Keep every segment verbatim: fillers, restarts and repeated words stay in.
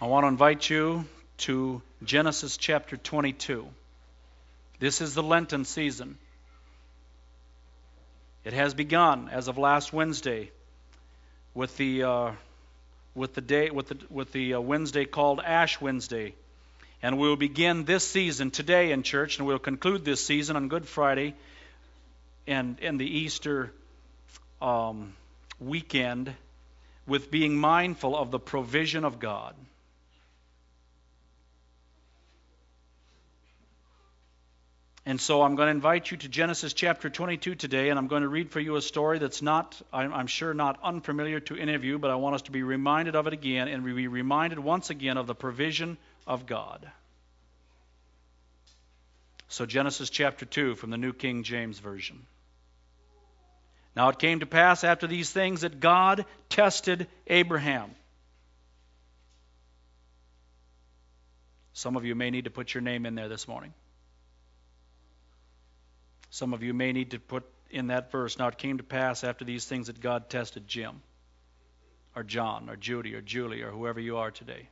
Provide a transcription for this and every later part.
I want to invite you to Genesis chapter twenty-two. This is the Lenten season. It has begun as of last Wednesday with the uh, with the day with the with the uh, Wednesday called Ash Wednesday, and we will begin this season today in church, and we'll conclude this season on Good Friday and and the Easter um, weekend with being mindful of the provision of God. And so I'm going to invite you to Genesis chapter twenty-two today, and I'm going to read for you a story that's not, I'm, I'm sure, not unfamiliar to any of you, but I want us to be reminded of it again, and be reminded once again of the provision of God. So Genesis chapter two from the New King James Version. Now it came to pass after these things that God tested Abraham. Some of you may need to put your name in there this morning. Some of you may need to put in that verse. Now it came to pass after these things that God tested Jim, or John, or Judy, or Julie, or whoever you are today.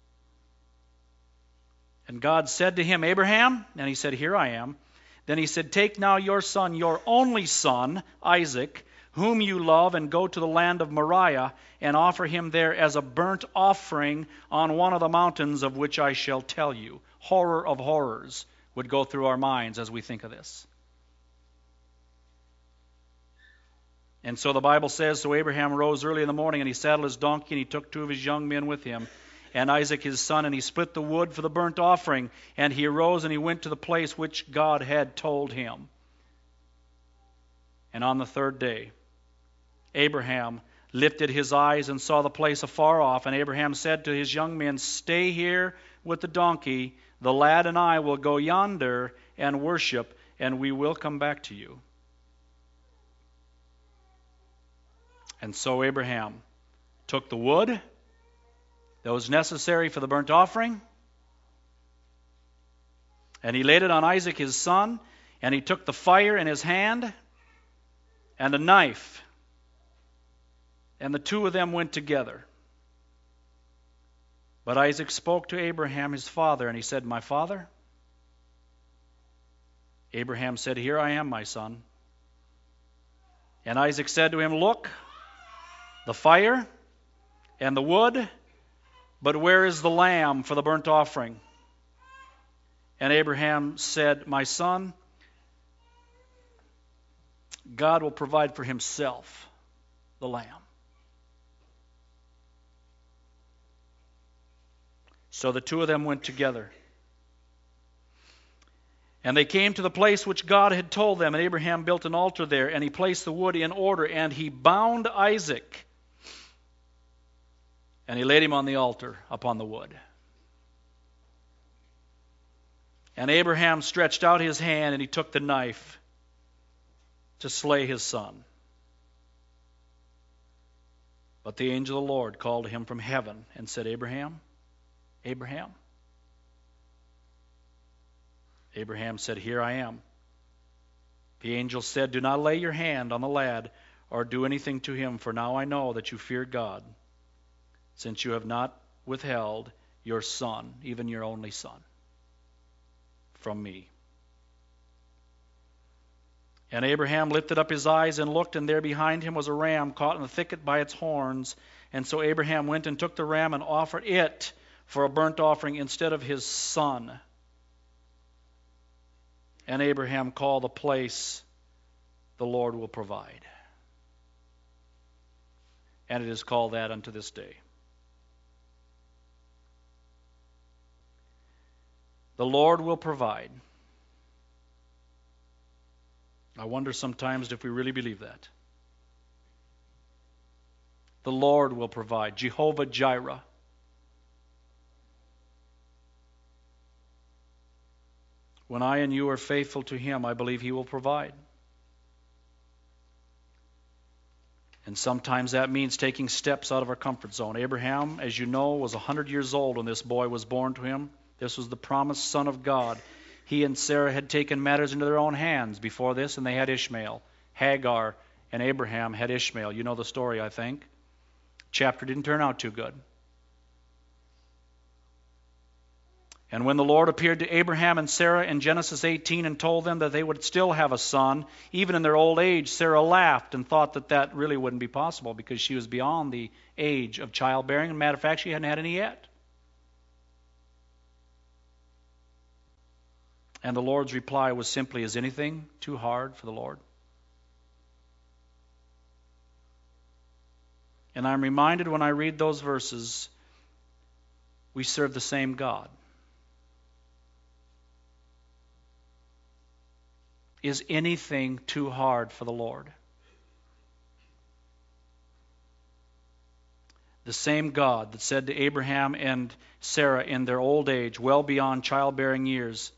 And God said to him, Abraham, and he said, Here I am. Then he said, Take now your son, your only son, Isaac, whom you love, and go to the land of Moriah, and offer him there as a burnt offering on one of the mountains of which I shall tell you. Horror of horrors would go through our minds as we think of this. And so the Bible says, So Abraham rose early in the morning, and he saddled his donkey, and he took two of his young men with him, and Isaac his son, and he split the wood for the burnt offering. And he arose, and he went to the place which God had told him. And on the third day, Abraham lifted his eyes and saw the place afar off. And Abraham said to his young men, Stay here with the donkey. The lad and I will go yonder and worship, and we will come back to you. And so Abraham took the wood that was necessary for the burnt offering, and he laid it on Isaac his son, and he took the fire in his hand and a knife, and the two of them went together. But Isaac spoke to Abraham his father, and he said, My father? Abraham said, Here I am, my son. And Isaac said to him, Look, the fire and the wood, but where is the lamb for the burnt offering? And Abraham said, My son, God will provide for himself the lamb. So the two of them went together. And they came to the place which God had told them, and Abraham built an altar there, and he placed the wood in order, and he bound Isaac, and he laid him on the altar upon the wood. And Abraham stretched out his hand, and he took the knife to slay his son. But the angel of the Lord called to him from heaven and said, Abraham, Abraham. Abraham said, Here I am. The angel said, Do not lay your hand on the lad or do anything to him, for now I know that you fear God, since you have not withheld your son, even your only son, from me. And Abraham lifted up his eyes and looked, and there behind him was a ram caught in the thicket by its horns. And so Abraham went and took the ram and offered it for a burnt offering instead of his son. And Abraham called the place, The Lord will provide. And it is called that unto this day. The Lord will provide. I wonder sometimes if we really believe that. The Lord will provide. Jehovah Jireh. When I and you are faithful to Him, I believe He will provide. And sometimes that means taking steps out of our comfort zone. Abraham, as you know, was one hundred years old when this boy was born to him. This was the promised son of God. He and Sarah had taken matters into their own hands before this, and they had Ishmael. Hagar and Abraham had Ishmael. You know the story, I think. Chapter didn't turn out too good. And when the Lord appeared to Abraham and Sarah in Genesis eighteen and told them that they would still have a son, even in their old age, Sarah laughed and thought that that really wouldn't be possible because she was beyond the age of childbearing. As a matter of fact, she hadn't had any yet. And the Lord's reply was simply, is anything too hard for the Lord? And I'm reminded when I read those verses, we serve the same God. Is anything too hard for the Lord? The same God that said to Abraham and Sarah in their old age, well beyond childbearing years,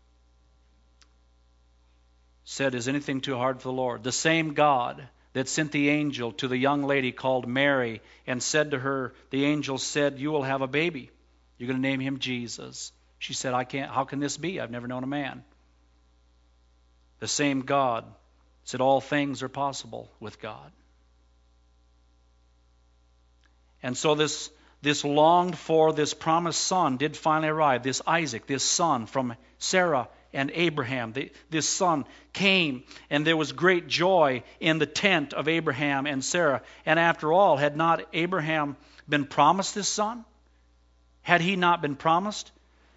said, is anything too hard for the Lord? The same God that sent the angel to the young lady called Mary and said to her, the angel said, you will have a baby. You're going to name him Jesus. She said, I can't, how can this be? I've never known a man. The same God said all things are possible with God. And so this, this longed for, this promised son did finally arrive. This Isaac, this son from Sarah and Abraham. The, this son came, and there was great joy in the tent of Abraham and Sarah. And after all, had not Abraham been promised this son? Had he not been promised?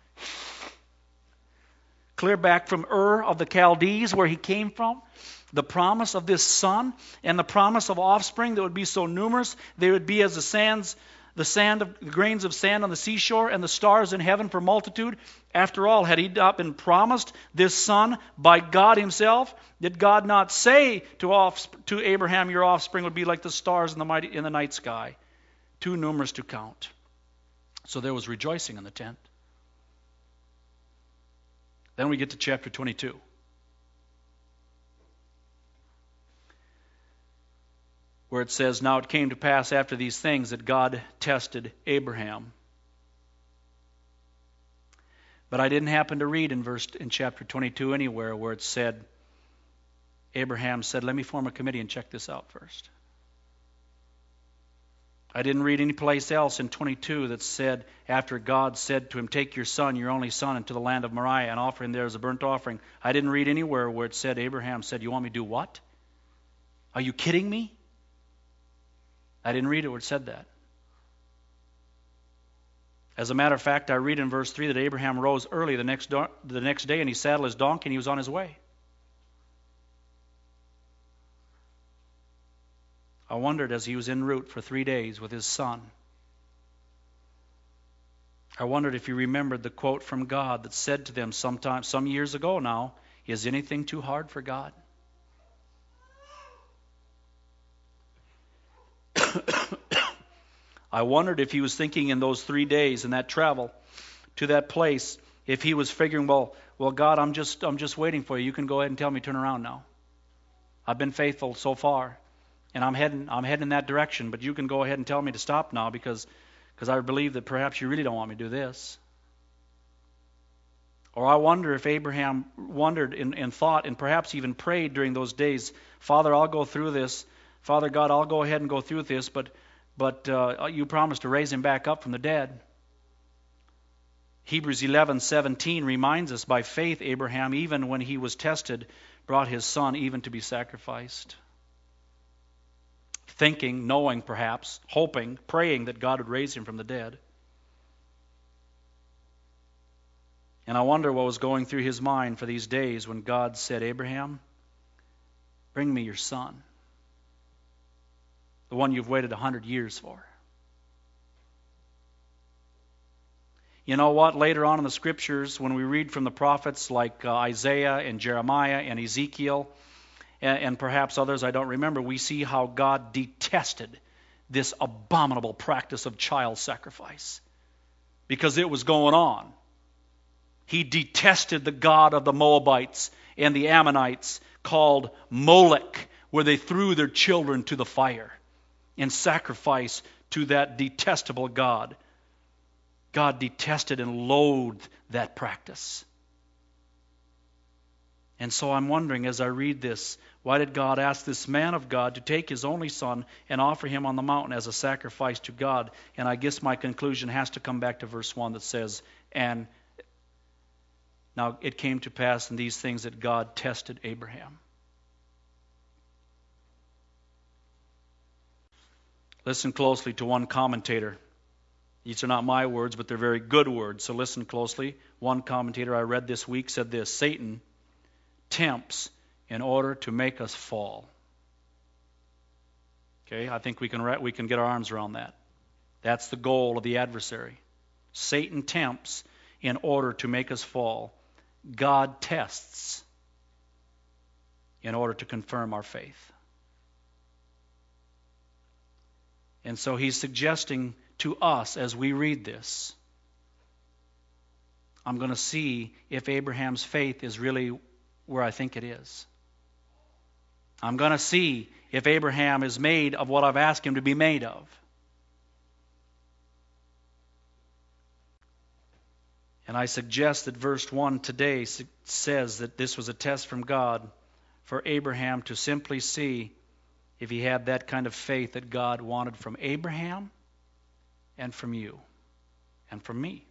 Clear back from Ur of the Chaldees, where he came from, the promise of this son and the promise of offspring that would be so numerous, they would be as the sands, the sand of the grains of sand on the seashore and the stars in heaven for multitude. After all, had he not been promised this son by God himself? Did God not say to, off, to Abraham, your offspring would be like the stars in the, mighty, in the night sky, too numerous to count? So there was rejoicing in the tent. Then we get to chapter twenty-two. Where it says, now it came to pass after these things that God tested Abraham. But I didn't happen to read in verse in chapter twenty-two anywhere where it said, Abraham said, let me form a committee and check this out first. I didn't read any place else in twenty-two that said, after God said to him, take your son, your only son, into the land of Moriah and offer him there as a burnt offering. I didn't read anywhere where it said, Abraham said, you want me to do what? Are you kidding me? I didn't read it where it said that. As a matter of fact, I read in verse three that Abraham rose early the next, do- the next day and he saddled his donkey and he was on his way. I wondered as he was en route for three days with his son. I wondered if he remembered the quote from God that said to them sometime, some years ago now, is anything too hard for God? I wondered if he was thinking in those three days in that travel to that place, if he was figuring, well, well, God, I'm just, I'm just waiting for you. You can go ahead and tell me, turn around now. I've been faithful so far. And I'm heading, I'm heading in that direction, but you can go ahead and tell me to stop now because, because I believe that perhaps you really don't want me to do this. Or I wonder if Abraham wondered and, and thought and perhaps even prayed during those days, Father, I'll go through this. Father God, I'll go ahead and go through this, but, but uh, you promised to raise him back up from the dead. Hebrews eleven seventeen reminds us, by faith Abraham, even when he was tested, brought his son even to be sacrificed. Thinking, knowing perhaps, hoping, praying that God would raise him from the dead. And I wonder what was going through his mind for these days when God said, Abraham, bring me your son, the one you've waited a hundred years for. You know what? Later on in the scriptures, when we read from the prophets like uh, Isaiah and Jeremiah and Ezekiel, and perhaps others I don't remember, we see how God detested this abominable practice of child sacrifice because it was going on. He detested the god of the Moabites and the Ammonites called Molech, where they threw their children to the fire in sacrifice to that detestable god. God detested and loathed that practice. And so I'm wondering as I read this, why did God ask this man of God to take his only son and offer him on the mountain as a sacrifice to God? And I guess my conclusion has to come back to verse one that says, and Now it came to pass in these things that God tested Abraham. Listen closely to one commentator. These are not my words, but they're very good words, so listen closely. One commentator I read this week said this: Satan tempts in order to make us fall. Okay, I think we can re- we can get our arms around that. That's the goal of the adversary. Satan tempts in order to make us fall. God tests in order to confirm our faith. And so he's suggesting to us as we read this, I'm going to see if Abraham's faith is really where I think it is. I'm going to see if Abraham is made of what I've asked him to be made of. And I suggest that verse one today says that this was a test from God for Abraham to simply see if he had that kind of faith that God wanted from Abraham and from you and from me.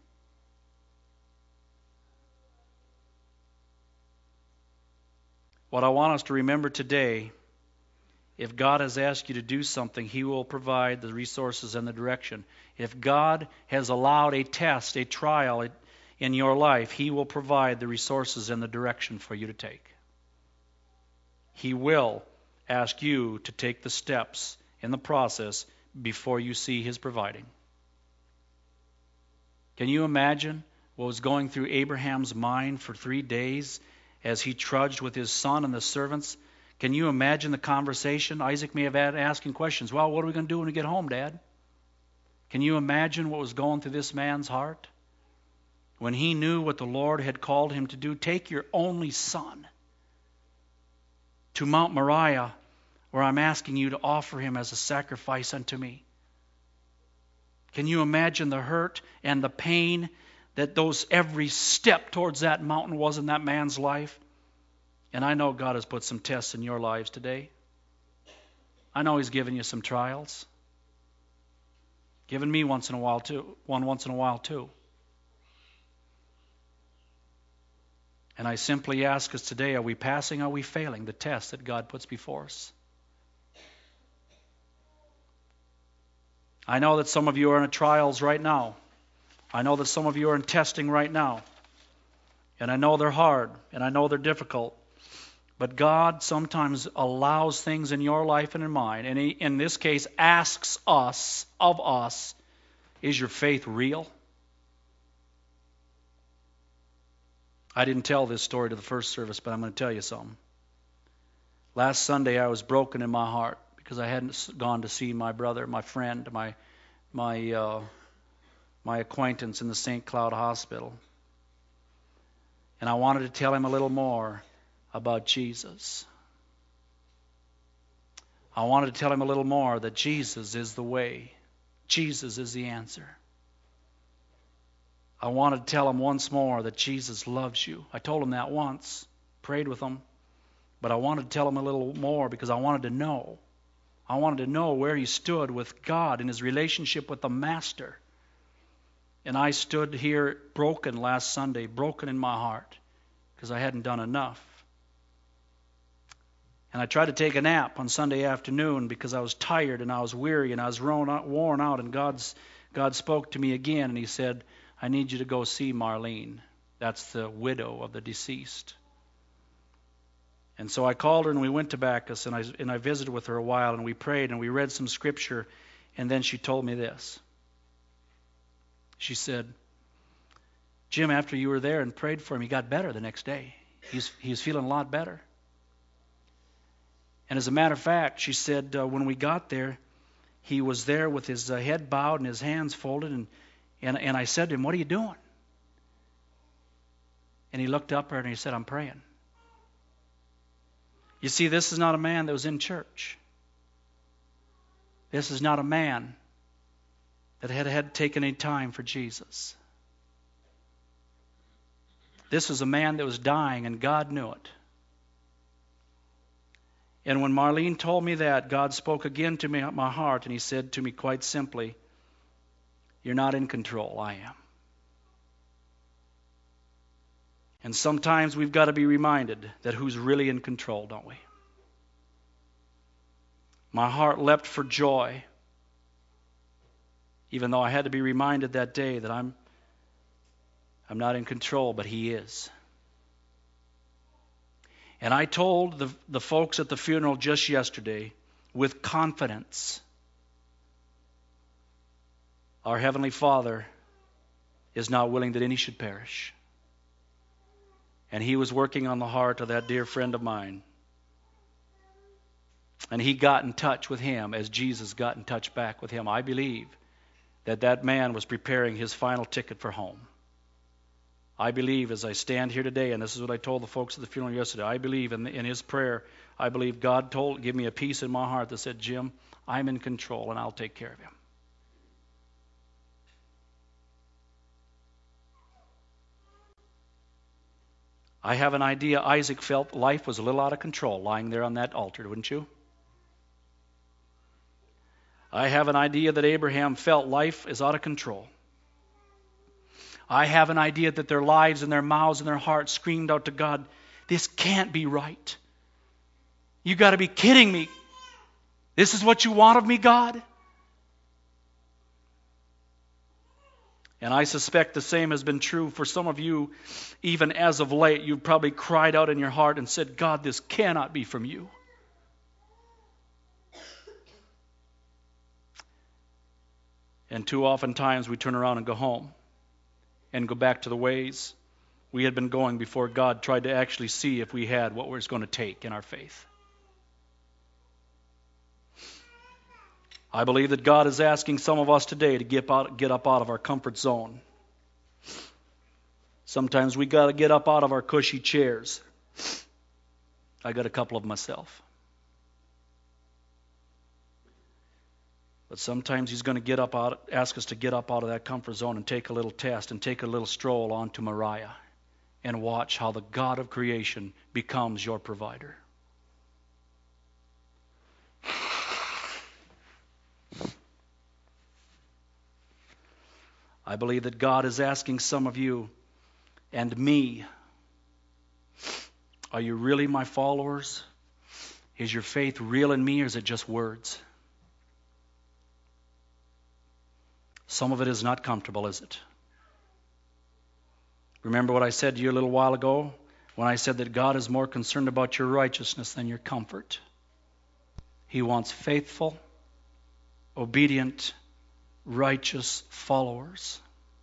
What I want us to remember today, if God has asked you to do something, He will provide the resources and the direction. If God has allowed a test, a trial in your life, He will provide the resources and the direction for you to take. He will ask you to take the steps in the process before you see His providing. Can you imagine what was going through Abraham's mind for three days as he trudged with his son and the servants? Can you imagine the conversation? Isaac may have had asking questions. Well, what are we going to do when we get home, Dad? Can you imagine what was going through this man's heart? When he knew what the Lord had called him to do, take your only son to Mount Moriah, where I'm asking you to offer him as a sacrifice unto me. Can you imagine the hurt and the pain that those every step towards that mountain was in that man's life? And I know God has put some tests in your lives today. I know He's given you some trials. Given me once in a while too, one once in a while too. And I simply ask us today, are we passing, are we failing the test that God puts before us? I know that some of you are in trials right now. I know that some of you are in testing right now. And I know they're hard, and I know they're difficult. But God sometimes allows things in your life and in mine, and He, in this case, asks us, of us, is your faith real? I didn't tell this story to the first service, but I'm going to tell you something. Last Sunday, I was broken in my heart because I hadn't gone to see my brother, my friend, my my uh, my acquaintance in the Saint Cloud Hospital. And I wanted to tell him a little more about Jesus. I wanted to tell him a little more that Jesus is the way. Jesus is the answer. I wanted to tell him once more that Jesus loves you. I told him that once, prayed with him, but I wanted to tell him a little more because I wanted to know. I wanted to know where he stood with God in his relationship with the Master. And I stood here broken last Sunday, broken in my heart, because I hadn't done enough. And I tried to take a nap on Sunday afternoon because I was tired and I was weary and I was worn out. And God's, God spoke to me again and He said, I need you to go see Marlene. That's the widow of the deceased. And so I called her and we went to Bacchus and I, and I visited with her a while and we prayed and we read some scripture. And then she told me this. She said, Jim, after you were there and prayed for him, he got better the next day. He's, he's feeling a lot better. And as a matter of fact, she said, uh, when we got there, he was there with his uh, head bowed and his hands folded. And, and, and I said to him, what are you doing? And he looked up at her and he said, I'm praying. You see, this is not a man that was in church. This is not a man that had, had taken any time for Jesus. This was a man that was dying, and God knew it. And when Marlene told me that, God spoke again to me at my heart, and He said to me quite simply, you're not in control, I am. And sometimes we've got to be reminded that who's really in control, don't we? My heart leapt for joy, even though I had to be reminded that day that I'm I'm not in control, but He is. And I told the, the folks at the funeral just yesterday, with confidence, our Heavenly Father is not willing that any should perish. And He was working on the heart of that dear friend of mine. And He got in touch with him as Jesus got in touch back with him. I believe that that man was preparing his final ticket for home. I believe as I stand here today, and this is what I told the folks at the funeral yesterday, I believe in, in his prayer, I believe God told, give me a peace in my heart that said, Jim, I'm in control and I'll take care of him. I have an idea Isaac felt life was a little out of control lying there on that altar, wouldn't you? I have an idea that Abraham felt life is out of control. I have an idea that their lives and their mouths and their hearts screamed out to God, this can't be right. You got to be kidding me. This is what you want of me, God? And I suspect the same has been true for some of you, even as of late. You've probably cried out in your heart and said, God, this cannot be from you. And too often times we turn around and go home and go back to the ways we had been going before God tried to actually see if we had what it was going to take in our faith. I believe that God is asking some of us today to get out, get up out of our comfort zone. Sometimes we got to get up out of our cushy chairs. I got a couple of myself. But sometimes He's going to get up out, ask us to get up out of that comfort zone and take a little test and take a little stroll onto Moriah and watch how the God of creation becomes your provider. I believe that God is asking some of you and me, are you really my followers? Is your faith real in me, or is it just words? Some of it is not comfortable, is it? Remember what I said to you a little while ago when I said that God is more concerned about your righteousness than your comfort. He wants faithful, obedient, righteous followers.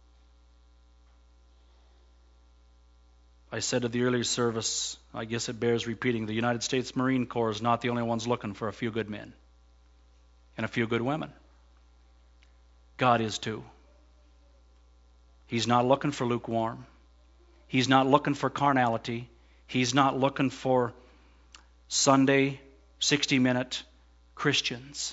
I said to the earlier service, I guess it bears repeating, the United States Marine Corps is not the only ones looking for a few good men and a few good women. God is too. He's not looking for lukewarm. He's not looking for carnality. He's not looking for Sunday, sixty-minute Christians.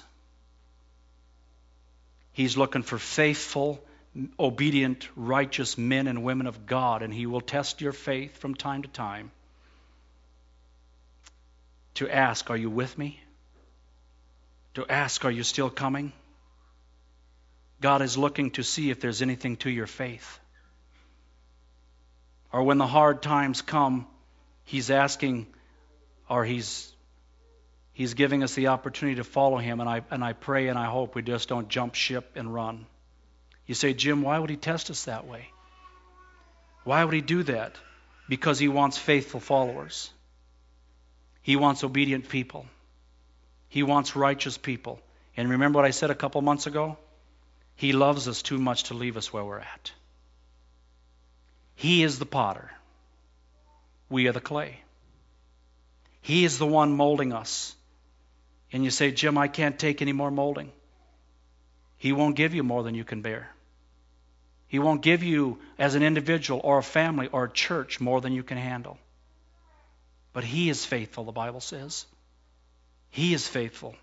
He's looking for faithful, obedient, righteous men and women of God, and He will test your faith from time to time to ask, are you with me? To ask, are you still coming? God is looking to see if there's anything to your faith. Or when the hard times come, He's asking, or He's He's giving us the opportunity to follow Him, and I and I pray and I hope we just don't jump ship and run. You say, Jim, why would He test us that way? Why would He do that? Because He wants faithful followers. He wants obedient people. He wants righteous people. And remember what I said a couple months ago? He loves us too much to leave us where we're at. He is the potter. We are the clay. He is the one molding us. And you say, Jim, I can't take any more molding. He won't give you more than you can bear. He won't give you as an individual or a family or a church more than you can handle. But He is faithful, the Bible says. He is faithful.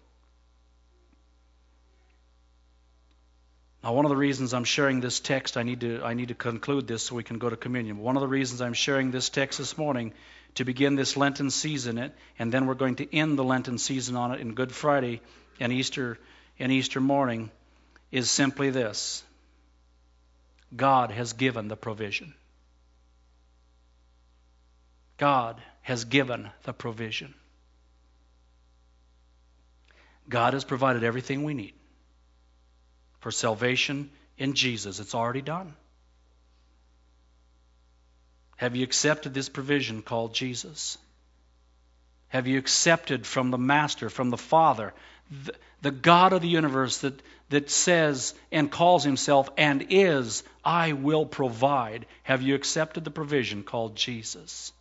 Now, one of the reasons I'm sharing this text, I need to I need to conclude this so we can go to communion. One of the reasons I'm sharing this text this morning to begin this Lenten season, it, and then we're going to end the Lenten season on it in Good Friday and Easter and Easter morning, is simply this: God has given the provision. God has given the provision. God has provided everything we need for salvation in Jesus. It's already done. Have you accepted this provision called Jesus? Have you accepted from the Master, from the Father, the, the God of the universe that, that says and calls himself and is, I will provide? Have you accepted the provision called Jesus?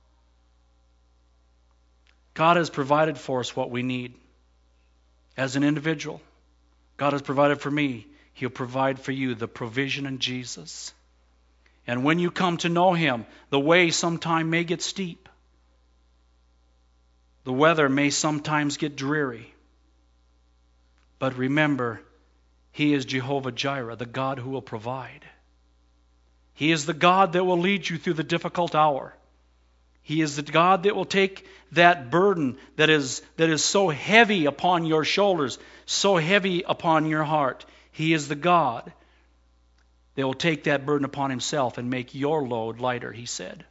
God has provided for us what we need. As an individual, God has provided for me. He'll provide for you the provision in Jesus. And when you come to know him, the way sometime may get steep. The weather may sometimes get dreary. But remember, he is Jehovah Jireh, the God who will provide. He is the God that will lead you through the difficult hour. He is the God that will take that burden that is, that is so heavy upon your shoulders, so heavy upon your heart. He is the God that will take that burden upon himself and make your load lighter, he said.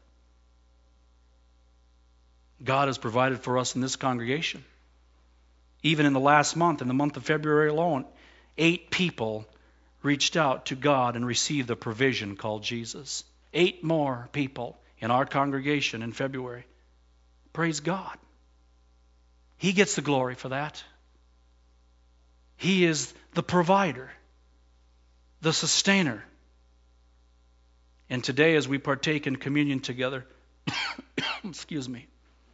God has provided for us in this congregation. Even in the last month, in the month of February alone, eight people reached out to God and received the provision called Jesus. Eight more people in our congregation in February. Praise God. He gets the glory for that. He is the provider, the sustainer. And today, as we partake in communion together, excuse me,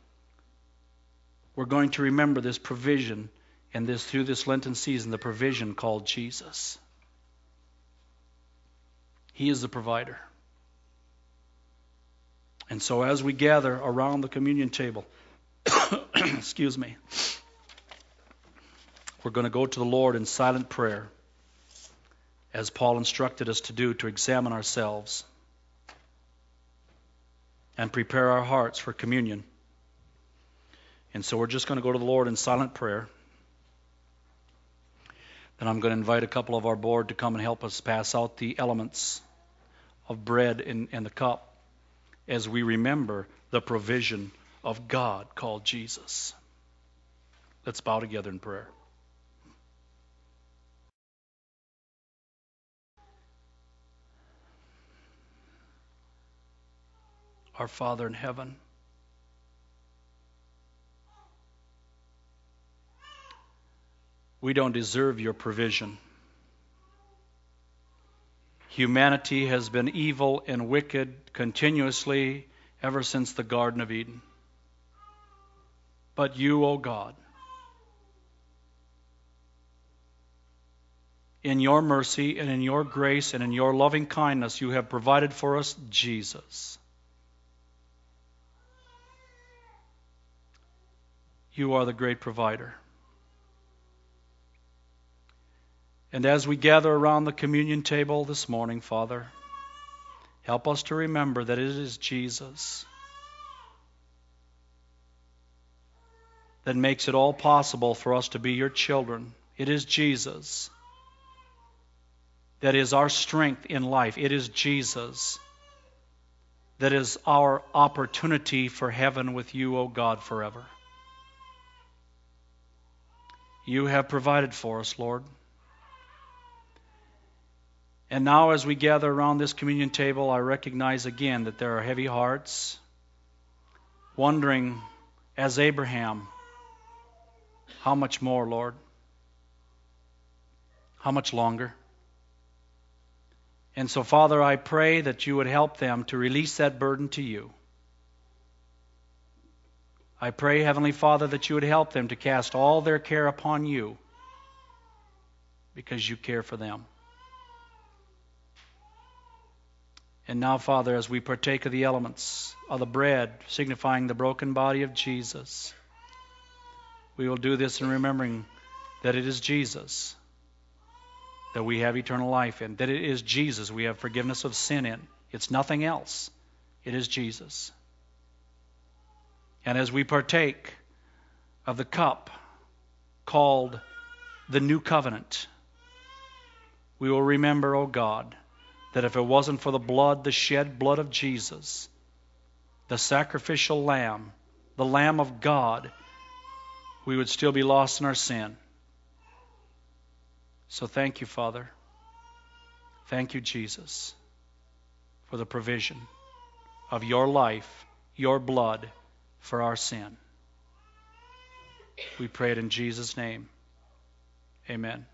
we're going to remember this provision and this through this Lenten season, the provision called Jesus. He is the provider. And so as we gather around the communion table, excuse me, we're going to go to the Lord in silent prayer, as Paul instructed us to do, to examine ourselves and prepare our hearts for communion. And so we're just going to go to the Lord in silent prayer. Then I'm going to invite a couple of our board to come and help us pass out the elements of bread and, and the cup as we remember the provision of God called Jesus. Let's bow together in prayer. Our Father in heaven, we don't deserve your provision. Humanity has been evil and wicked continuously ever since the Garden of Eden. But you, O God, in your mercy and in your grace and in your loving kindness, you have provided for us Jesus. You are the great provider. And as we gather around the communion table this morning, Father, help us to remember that it is Jesus that makes it all possible for us to be your children. It is Jesus that is our strength in life. It is Jesus that is our opportunity for heaven with you, O God, forever. You have provided for us, Lord. And now as we gather around this communion table, I recognize again that there are heavy hearts, wondering, as Abraham, how much more, Lord? How much longer? And so, Father, I pray that you would help them to release that burden to you. I pray, Heavenly Father, that you would help them to cast all their care upon you because you care for them. And now, Father, as we partake of the elements of the bread, signifying the broken body of Jesus, we will do this in remembering that it is Jesus that we have eternal life in, that it is Jesus we have forgiveness of sin in. It's nothing else. It is Jesus. And as we partake of the cup called the New Covenant, we will remember, O God, that if it wasn't for the blood, the shed blood of Jesus, the sacrificial lamb, the Lamb of God, we would still be lost in our sin. So thank you, Father. Thank you, Jesus, for the provision of your life, your blood for our sin. We pray it in Jesus' name. Amen.